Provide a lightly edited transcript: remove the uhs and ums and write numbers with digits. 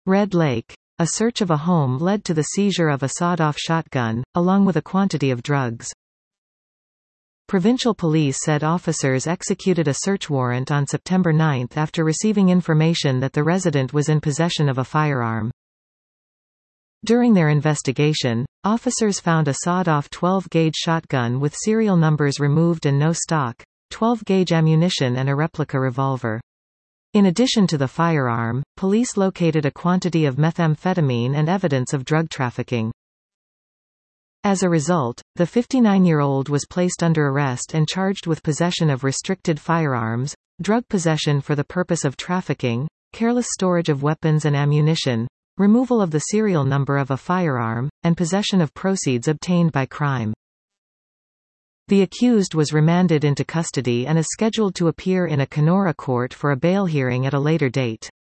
Red Lake. A search of a home led to the seizure of a sawed-off shotgun, along with a quantity of drugs. Provincial police said officers executed a search warrant on September 9 after receiving information that the resident was in possession of a firearm. During their investigation, officers found a sawed-off 12-gauge shotgun with serial numbers removed and no stock, 12-gauge ammunition and a replica revolver. In addition to the firearm, police located a quantity of methamphetamine and evidence of drug trafficking. As a result, the 59-year-old was placed under arrest and charged with possession of restricted firearms, drug possession for the purpose of trafficking, careless storage of weapons and ammunition, removal of the serial number of a firearm, and possession of proceeds obtained by crime. The accused was remanded into custody and is scheduled to appear in a Kenora court for a bail hearing at a later date.